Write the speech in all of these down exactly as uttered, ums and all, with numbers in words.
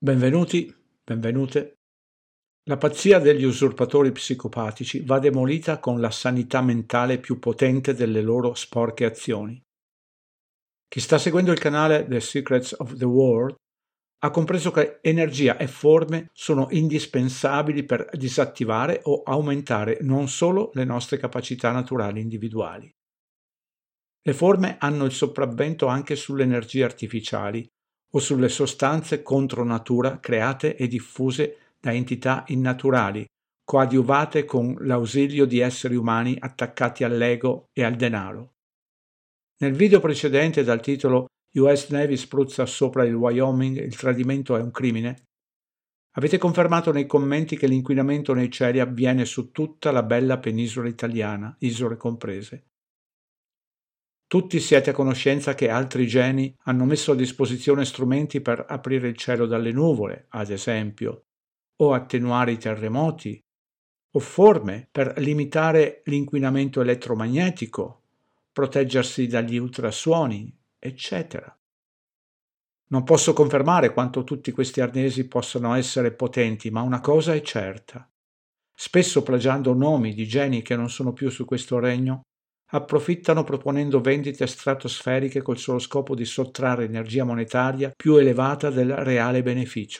Benvenuti, benvenute. La pazzia degli usurpatori psicopatici va demolita con la sanità mentale più potente delle loro sporche azioni. Chi sta seguendo il canale The Secrets of the World ha compreso che energia e forme sono indispensabili per disattivare o aumentare non solo le nostre capacità naturali individuali. Le forme hanno il sopravvento anche sulle energie artificiali o sulle sostanze contro natura create e diffuse da entità innaturali, coadiuvate con l'ausilio di esseri umani attaccati all'ego e al denaro. Nel video precedente dal titolo U S Navy spruzza sopra il Wyoming, il tradimento è un crimine, avete confermato nei commenti che l'inquinamento nei cieli avviene su tutta la bella penisola italiana, isole comprese. Tutti siete a conoscenza che altri geni hanno messo a disposizione strumenti per aprire il cielo dalle nuvole, ad esempio, o attenuare i terremoti, o forme per limitare l'inquinamento elettromagnetico, proteggersi dagli ultrasuoni, eccetera. Non posso confermare quanto tutti questi arnesi possano essere potenti, ma una cosa è certa. Spesso plagiando nomi di geni che non sono più su questo regno, approfittano proponendo vendite stratosferiche col solo scopo di sottrarre energia monetaria più elevata del reale beneficio.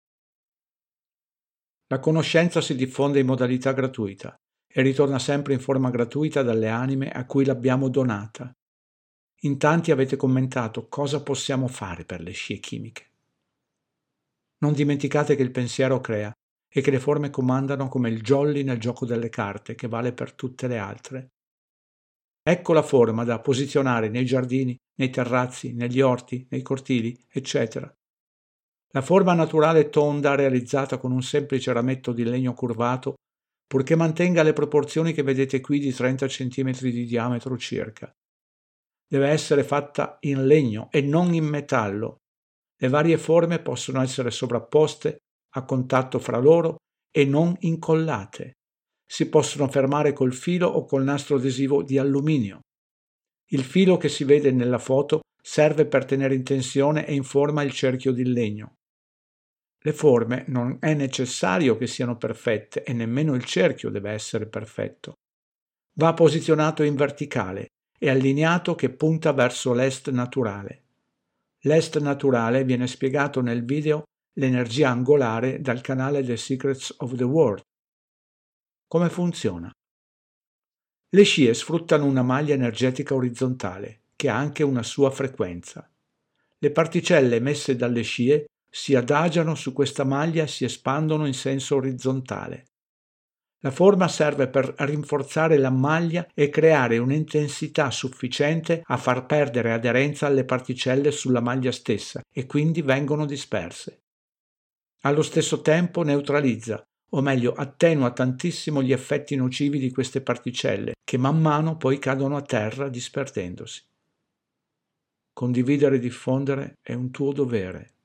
La conoscenza si diffonde in modalità gratuita e ritorna sempre in forma gratuita dalle anime a cui l'abbiamo donata. In tanti avete commentato cosa possiamo fare per le scie chimiche. Non dimenticate che il pensiero crea e che le forme comandano come il jolly nel gioco delle carte che vale per tutte le altre. Ecco la forma da posizionare nei giardini, nei terrazzi, negli orti, nei cortili, eccetera. La forma naturale tonda realizzata con un semplice rametto di legno curvato, purché mantenga le proporzioni che vedete qui di trenta centimetri di diametro circa. Deve essere fatta in legno e non in metallo. Le varie forme possono essere sovrapposte, a contatto fra loro e non incollate. Si possono fermare col filo o col nastro adesivo di alluminio. Il filo che si vede nella foto serve per tenere in tensione e in forma il cerchio di legno. Le forme non è necessario che siano perfette e nemmeno il cerchio deve essere perfetto. Va posizionato in verticale e allineato che punta verso l'est naturale. L'est naturale viene spiegato nel video L'energia angolare dal canale The Secrets of the World. Come funziona? Le scie sfruttano una maglia energetica orizzontale, che ha anche una sua frequenza. Le particelle emesse dalle scie si adagiano su questa maglia e si espandono in senso orizzontale. La forma serve per rinforzare la maglia e creare un'intensità sufficiente a far perdere aderenza alle particelle sulla maglia stessa e quindi vengono disperse. Allo stesso tempo neutralizza, o meglio attenua tantissimo gli effetti nocivi di queste particelle, che man mano poi cadono a terra disperdendosi. Condividere e diffondere è un tuo dovere.